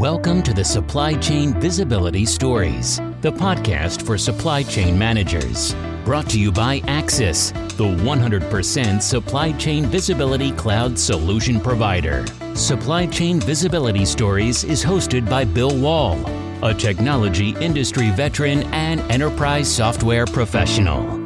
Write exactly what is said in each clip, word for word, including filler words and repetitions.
Welcome to the Supply Chain Visibility Stories, the podcast for supply chain managers. Brought to you by Axis, the one hundred percent supply chain visibility cloud solution provider. Supply Chain Visibility Stories is hosted by Bill Wall, a technology industry veteran and enterprise software professional.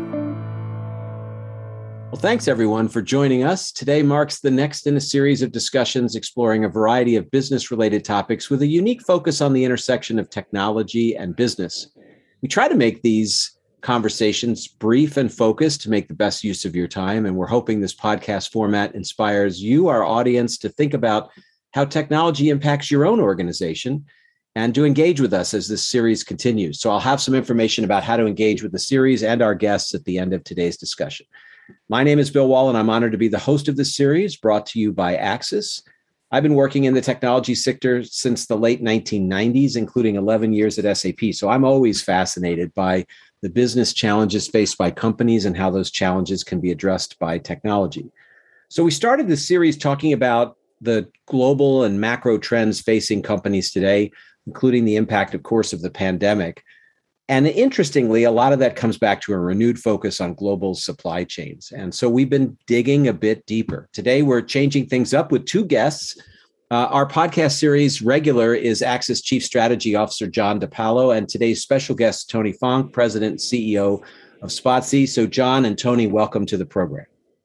Well, thanks everyone for joining us. Today marks the next in a series of discussions exploring a variety of business-related topics with a unique focus on the intersection of technology and business. We try to make these conversations brief and focused to make the best use of your time, and we're hoping this podcast format inspires you, our audience, to think about how technology impacts your own organization and to engage with us as this series continues. So I'll have some information about how to engage with the series and our guests at the end of today's discussion. My name is Bill Wall, and I'm honored to be the host of this series brought to you by Axis. I've been working in the technology sector since the late nineteen nineties, including eleven years at S A P. So I'm always fascinated by the business challenges faced by companies and how those challenges can be addressed by technology. So we started this series talking about the global and macro trends facing companies today, including the impact, of course, of the pandemic. And interestingly, a lot of that comes back to a renewed focus on global supply chains. And so we've been digging a bit deeper. Today, we're changing things up with two guests. Uh, our podcast series regular is Axis Chief Strategy Officer John DiPaolo, and today's special guest, Tony Funk, President and C E O of Spotsy. So John and Tony, welcome to the program.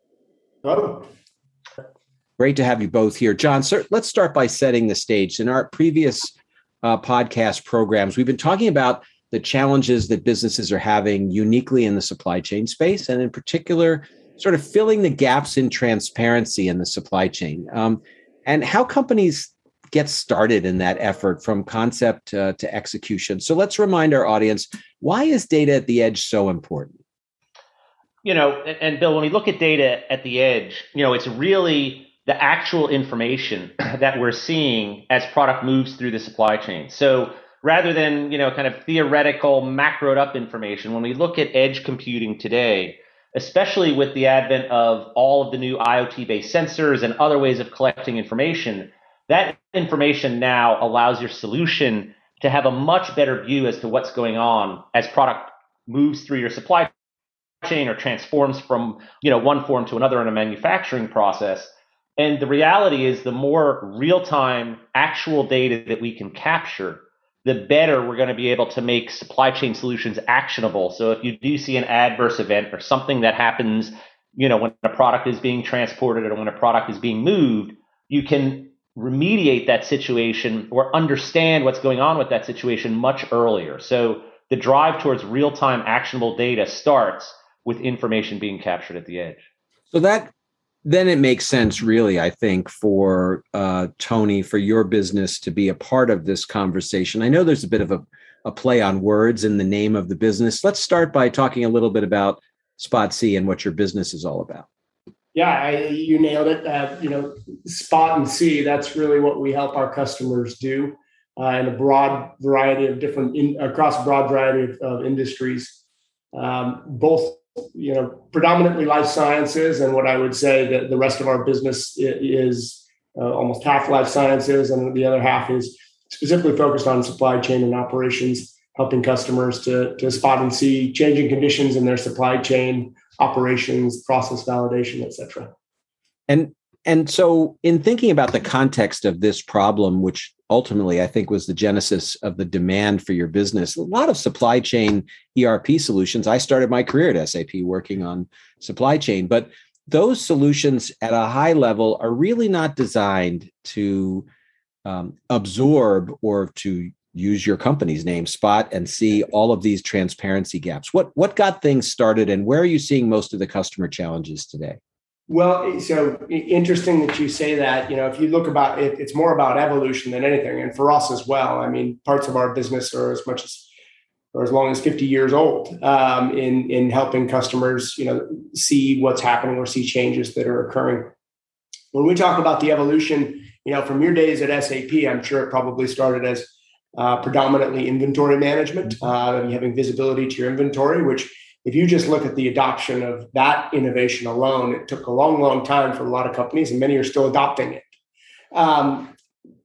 Hello. Great to have you both here. John, sir, let's start by setting the stage. In our previous uh, podcast programs, we've been talking about the challenges that businesses are having uniquely in the supply chain space, and in particular, sort of filling the gaps in transparency in the supply chain, um, and how companies get started in that effort from concept uh, to execution. So let's remind our audience, why is data at the edge so important? You know, and Bill, when we look at data at the edge, you know, it's really the actual information that we're seeing as product moves through the supply chain. So rather than, you know, kind of theoretical, macroed up information, when we look at edge computing today, especially with the advent of all of the new IoT-based sensors and other ways of collecting information, that information now allows your solution to have a much better view as to what's going on as product moves through your supply chain or transforms from, you know, one form to another in a manufacturing process. And the reality is the more real-time actual data that we can capture, the better we're going to be able to make supply chain solutions actionable. So if you do see an adverse event or something that happens, you know, when a product is being transported or when a product is being moved, you can remediate that situation or understand what's going on with that situation much earlier. So the drive towards real-time actionable data starts with information being captured at the edge. So that then it makes sense, really, I think, for uh, Tony, for your business to be a part of this conversation. I know there's a bit of a, a play on words in the name of the business. Let's start by talking a little bit about Spotsy and what your business is all about. Yeah, I, you nailed it. Uh, you know, Spot and See, that's really what we help our customers do uh, in a broad variety of different, in, across a broad variety of, of industries, um, both you know, predominantly life sciences, and what I would say that the rest of our business is uh, almost half life sciences, and the other half is specifically focused on supply chain and operations, helping customers to, to spot and see changing conditions in their supply chain, operations, process validation, et cetera. And and so in thinking about the context of this problem, which ultimately I think was the genesis of the demand for your business, a lot of supply chain E R P solutions. I started my career at S A P working on supply chain, but those solutions at a high level are really not designed to um, absorb or to use your company's name, spot and see all of these transparency gaps. What, what got things started, and where are you seeing most of the customer challenges today? Well, so interesting that you say that. You know, if you look about it, it's more about evolution than anything. And for us as well, I mean, parts of our business are as much as, or as long as fifty years old um, in, in helping customers, you know, see what's happening or see changes that are occurring. When we talk about the evolution, you know, from your days at S A P, I'm sure it probably started as uh, predominantly inventory management, uh, and having visibility to your inventory, which if you just look at the adoption of that innovation alone, it took a long, long time for a lot of companies, and many are still adopting it. Um,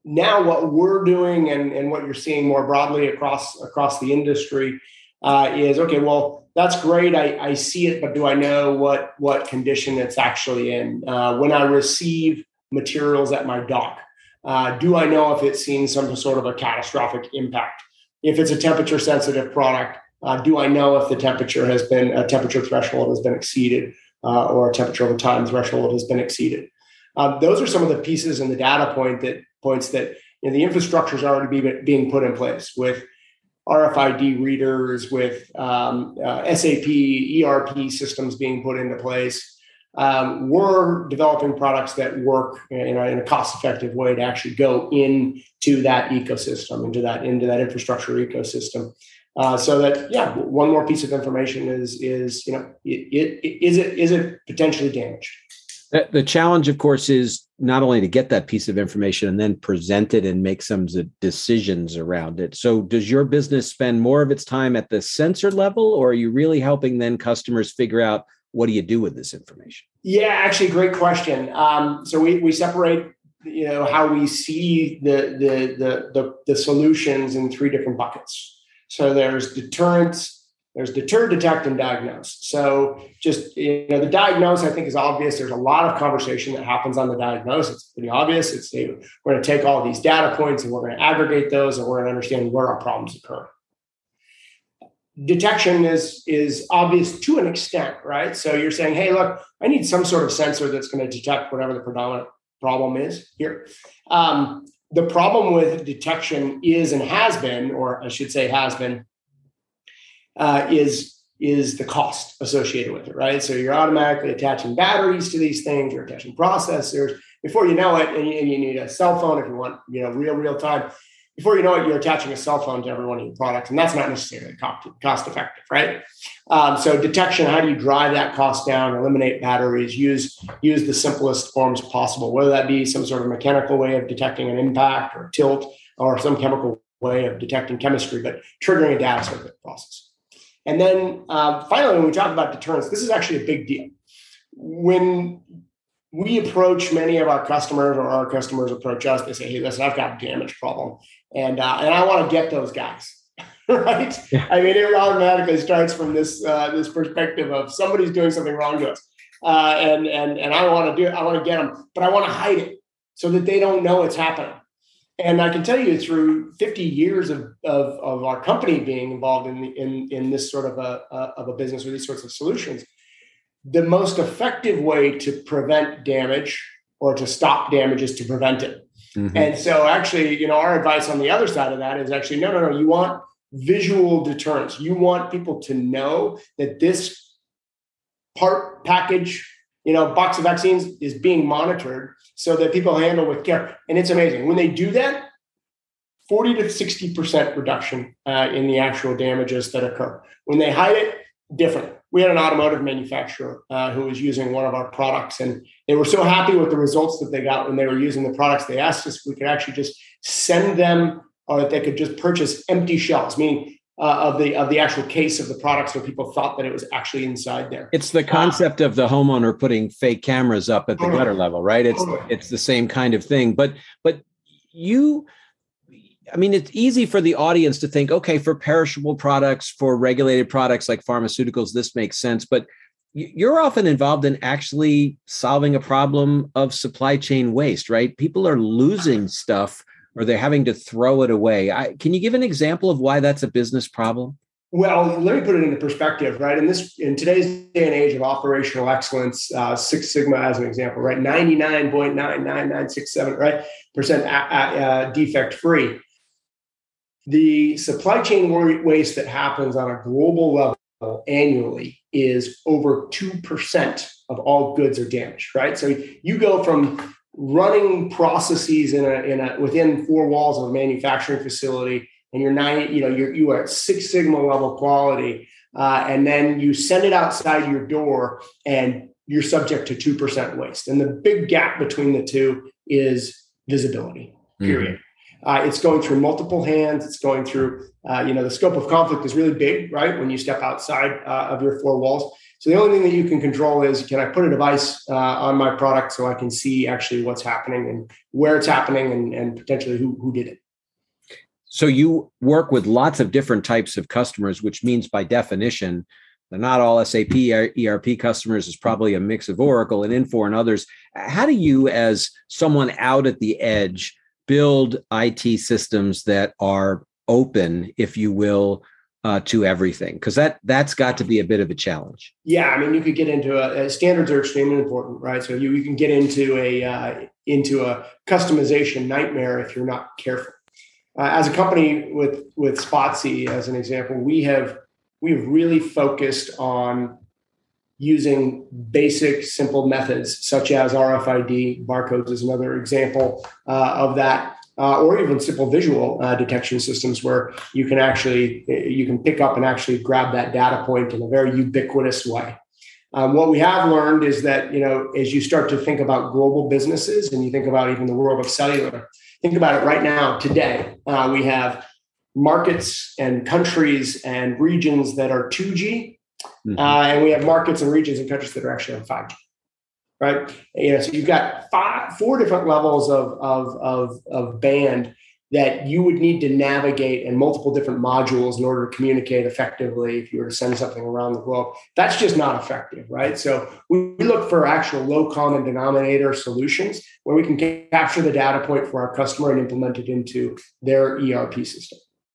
now what we're doing and, and what you're seeing more broadly across across the industry uh, is, okay, well, that's great. I, I see it, but do I know what, what condition it's actually in? Uh, when I receive materials at my dock, uh, do I know if it's seen some sort of a catastrophic impact? If it's a temperature sensitive product, uh, do I know if the temperature has been, a temperature threshold has been exceeded uh, or a temperature over time threshold has been exceeded? Uh, those are some of the pieces in the data point that points that, you know, the infrastructure is already be, being put in place with R F I D readers, with um, uh, S A P, E R P systems being put into place. Um, we're developing products that work in a, in a cost-effective way to actually go into that ecosystem, into that into that infrastructure ecosystem, uh, so that yeah, one more piece of information is is you know it, it, is it is it potentially damaged. The challenge, of course, is not only to get that piece of information and then present it and make some decisions around it. So does your business spend more of its time at the sensor level, or are you really helping then customers figure out what do you do with this information? Yeah, actually, great question. Um, so we we separate, you know, how we see the, the the the the solutions in three different buckets. So there's deterrence. There's deter, detect, and diagnose. So just, you know, the diagnose, I think, is obvious. There's a lot of conversation that happens on the diagnose. It's pretty obvious. It's hey, we're going to take all these data points and we're going to aggregate those and we're going to understand where our problems occur. Detection is, is obvious to an extent, right? So you're saying, hey, look, I need some sort of sensor that's going to detect whatever the predominant problem is here. Um, the problem with detection is and has been, or I should say has been, Uh, is is the cost associated with it, right? So you're automatically attaching batteries to these things, you're attaching processors. Before you know it, and you, and you need a cell phone if you want, you know, real real time. Before you know it, you're attaching a cell phone to every one of your products, and that's not necessarily cost, cost effective, right? Um, so detection, how do you drive that cost down? Eliminate batteries. Use use the simplest forms possible, whether that be some sort of mechanical way of detecting an impact or tilt, or some chemical way of detecting chemistry, but triggering a data circuit process. And then uh, finally, when we talk about deterrence, this is actually a big deal. When we approach many of our customers, or our customers approach us, they say, hey, listen, I've got a damage problem. And uh, and I want to get those guys, right? Yeah. I mean, it automatically starts from this uh, this perspective of somebody's doing something wrong to us. Uh, and, and, and I want to do it. I want to get them, but I want to hide it so that they don't know it's happening. And I can tell you through fifty years of, of, of our company being involved in, in, in this sort of a, uh, of a business or these sorts of solutions, the most effective way to prevent damage or to stop damage is to prevent it. Mm-hmm. And so actually, you know, our advice on the other side of that is actually, no, no, no, you want visual deterrence. You want people to know that this part package, you know, box of vaccines is being monitored so that people handle with care. And it's amazing. When they do that, forty to sixty percent reduction uh, in the actual damages that occur. When they hide it, different. We had an automotive manufacturer uh, who was using one of our products, and they were so happy with the results that they got when they were using the products. They asked us if we could actually just send them, or that they could just purchase empty shells, meaning Uh, of the of the actual case of the product, so people thought that it was actually inside there. It's the concept uh, of the homeowner putting fake cameras up at the uh, gutter level, right? It's uh, it's the same kind of thing. But but you, I mean, it's easy for the audience to think, okay, for perishable products, for regulated products like pharmaceuticals, this makes sense. But you're often involved in actually solving a problem of supply chain waste, right? People are losing stuff, or they're having to throw it away. I, can you give an example of why that's a business problem? Well, let me put it into perspective, right? In this, in today's day and age of operational excellence, uh, Six Sigma as an example, right? ninety-nine point nine nine nine six seven, right, percent uh, defect free. The supply chain waste that happens on a global level annually is over two percent of all goods are damaged, right? So you go from running processes in a, in a within four walls of a manufacturing facility, and you're nine, you know, you're you are at Six Sigma level quality, uh, and then you send it outside your door, and you're subject to two percent waste. And the big gap between the two is visibility. Period. Mm-hmm. Uh, it's going through multiple hands. It's going through, uh, you know, the scope of conflict is really big, right? When you step outside uh, of your four walls. So the only thing that you can control is, can I put a device uh, on my product so I can see actually what's happening and where it's happening and, and potentially who, who did it. So you work with lots of different types of customers, which means by definition, they're not all S A P E R P customers. It's probably a mix of Oracle and Infor and others. How do you, as someone out at the edge, build I T systems that are open, if you will, uh, to everything? Because that, that's got to be a bit of a challenge. Yeah, I mean, you could get into a, a standards are extremely important, right? So you, you can get into a uh, into a customization nightmare if you're not careful. Uh, as a company with with Spotsy, as an example, we have we've really focused on using basic, simple methods such as R F I D. Barcodes is another example uh, of that, uh, or even simple visual uh, detection systems where you can actually you can pick up and actually grab that data point in a very ubiquitous way. Um, what we have learned is that, you know, as you start to think about global businesses and you think about even the world of cellular, think about it right now, today, uh, we have markets and countries and regions that are two G, mm-hmm. uh, and we have markets and regions and countries that are actually on five G, right? You know, so you've got five, four different levels of, of, of, of band that you would need to navigate in multiple different modules in order to communicate effectively if you were to send something around the globe. That's just not effective, right? So we look for actual low common denominator solutions where we can capture the data point for our customer and implement it into their E R P system.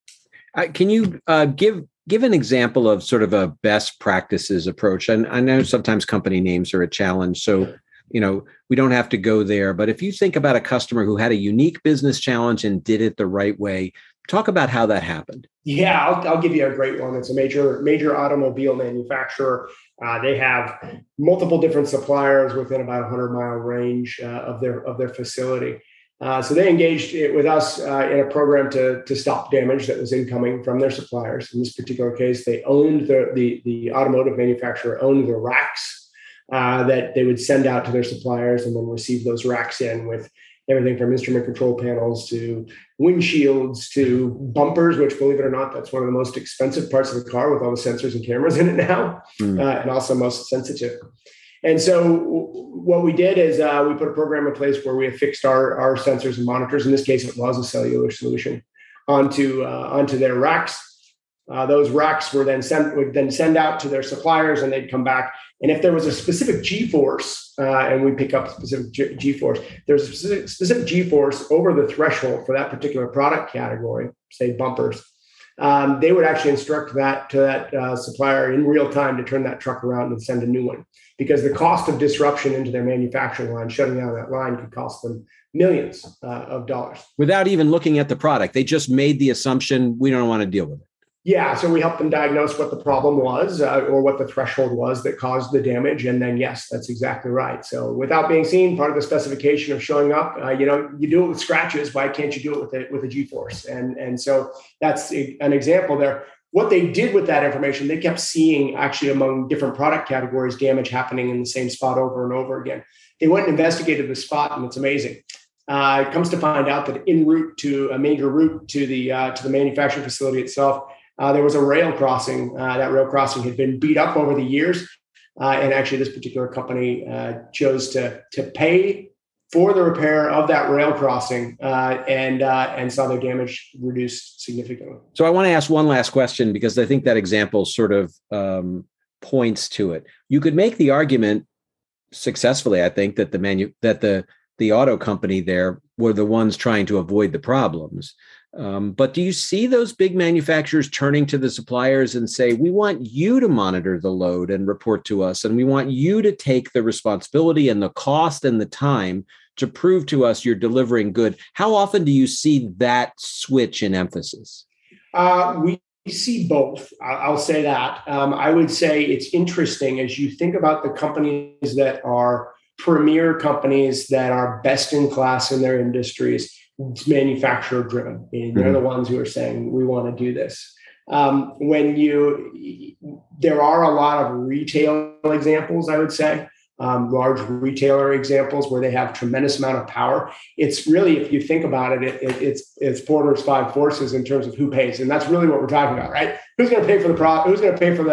Uh, can you uh, give give an example of sort of a best practices approach? And I know sometimes company names are a challenge, so you know, we don't have to go there. But if you think about a customer who had a unique business challenge and did it the right way, talk about how that happened. Yeah, I'll, I'll give you a great one. It's a major, major automobile manufacturer. Uh, they have multiple different suppliers within about a hundred mile range uh, of their of their facility. Uh, so they engaged with us uh, in a program to, to stop damage that was incoming from their suppliers. In this particular case, they owned the the, the automotive manufacturer owned the racks Uh, that they would send out to their suppliers and then receive those racks in with everything from instrument control panels to windshields to bumpers, which, believe it or not, that's one of the most expensive parts of the car with all the sensors and cameras in it now, mm. uh, and also most sensitive. And so what we did is uh, we put a program in place where we affixed our, our sensors and monitors. In this case, it was a cellular solution onto uh, onto their racks. Uh, those racks were then sent would then send out to their suppliers, and they'd come back. And if there was a specific G-force, uh, and we pick up specific G- G-force, there's a specific, specific G-force over the threshold for that particular product category, say bumpers, um, they would actually instruct that to that uh, supplier in real time to turn that truck around and send a new one. Because the cost of disruption into their manufacturing line, shutting down that line, could cost them millions uh, of dollars. Without even looking at the product, they just made the assumption, we don't want to deal with it. Yeah, so we helped them diagnose what the problem was uh, or what the threshold was that caused the damage. And then, yes, that's exactly right. So without being seen, part of the specification of showing up, uh, you know, you do it with scratches. Why can't you do it with a, with a G-force? And, and so that's a, an example there. What they did with that information, they kept seeing actually among different product categories, damage happening in the same spot over and over again. They went and investigated the spot, and it's amazing. Uh, it comes to find out that en route to a major route to the uh, to the manufacturing facility itself, Uh, there was a rail crossing. Uh, that rail crossing had been beat up over the years. Uh, and actually, this particular company uh, chose to, to pay for the repair of that rail crossing uh, and, uh, and saw their damage reduced significantly. So I want to ask one last question, because I think that example sort of um, points to it. You could make the argument successfully, I think, that the manu- that the, the auto company there were the ones trying to avoid the problems. Um, but do you see those big manufacturers turning to the suppliers and say, we want you to monitor the load and report to us, and we want you to take the responsibility and the cost and the time to prove to us you're delivering good? How often do you see that switch in emphasis? Uh, we see both. I'll say that. Um, I would say it's interesting as you think about the companies that are premier companies that are best in class in their industries. It's manufacturer driven. I mean, they're the ones who are saying, we want to do this. Um, when you, there are a lot of retail examples, I would say, um, large retailer examples where they have tremendous amount of power. It's really, if you think about it, it, it it's it's Porter's five forces in terms of who pays, and that's really what we're talking about, right? Who's going to pay for the pro? Who's going to pay for the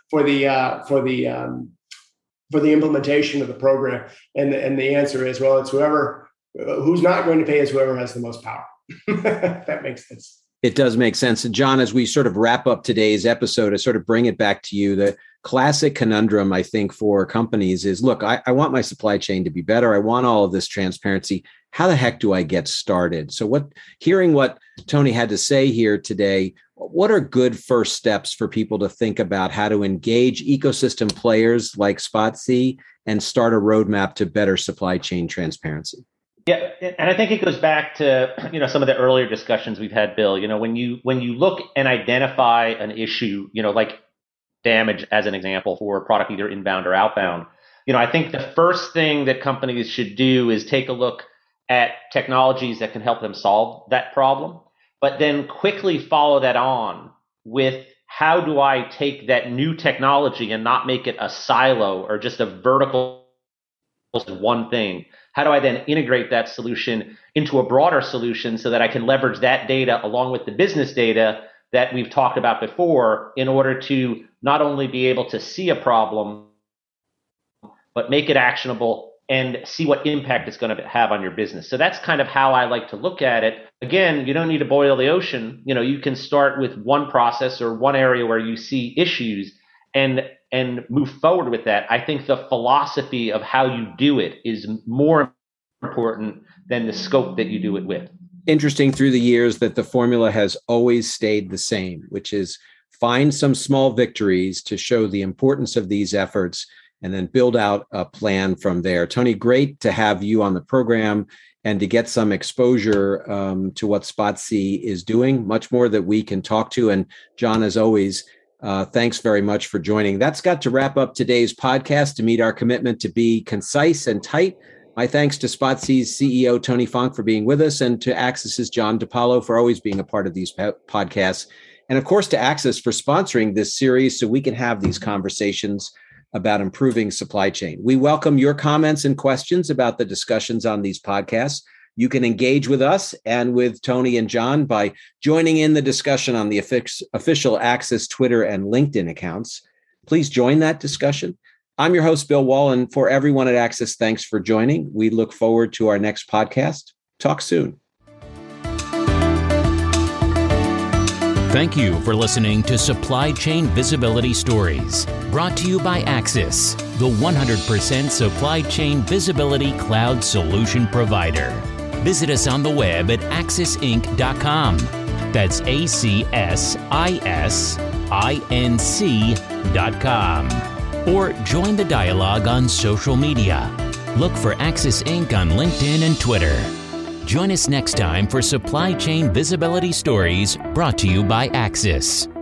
for the uh, for the um, for the implementation of the program? And and the answer is, well, it's whoever who's not going to pay is whoever has the most power. That makes sense. It does make sense. And John, as we sort of wrap up today's episode, I sort of bring it back to you. The classic conundrum, I think, for companies is, look, I, I want my supply chain to be better. I want all of this transparency. How the heck do I get started? So what, hearing what Tony had to say here today, what are good first steps for people to think about how to engage ecosystem players like Spotsy and start a roadmap to better supply chain transparency? Yeah, and I think it goes back to, you know, some of the earlier discussions we've had, Bill. You know, when you when you look and identify an issue, you know, like damage as an example for a product either inbound or outbound, you know, I think the first thing that companies should do is take a look at technologies that can help them solve that problem, but then quickly follow that on with how do I take that new technology and not make it a silo or just a vertical one thing. How do I then integrate that solution into a broader solution so that I can leverage that data along with the business data that we've talked about before in order to not only be able to see a problem, but make it actionable and see what impact it's going to have on your business. So that's kind of how I like to look at it. Again, you don't need to boil the ocean. You know, you can start with one process or one area where you see issues and and move forward with that. I think the philosophy of how you do it is more important than the scope that you do it with. Interesting through the years that the formula has always stayed the same, which is find some small victories to show the importance of these efforts and then build out a plan from there. Tony, great to have you on the program and to get some exposure um, to what Spotsy is doing, much more that we can talk to. And John, as always, Uh, thanks very much for joining. That's got to wrap up today's podcast. To meet our commitment to be concise and tight, my thanks to Spotsy's C E O, Tony Funk, for being with us, and to Axis's John DiPaolo for always being a part of these po- podcasts. And of course, to Axis for sponsoring this series so we can have these conversations about improving supply chain. We welcome your comments and questions about the discussions on these podcasts. You can engage with us and with Tony and John by joining in the discussion on the official Axis Twitter and LinkedIn accounts. Please join that discussion. I'm your host, Bill Wall, and for everyone at Axis, thanks for joining. We look forward to our next podcast. Talk soon. Thank you for listening to Supply Chain Visibility Stories, brought to you by Axis, the one hundred percent supply chain visibility cloud solution provider. Visit us on the web at axis inc dot com. That's A C S I S I N C dot com. Or join the dialogue on social media. Look for Axis Incorporated on LinkedIn and Twitter. Join us next time for Supply Chain Visibility Stories, brought to you by Axis.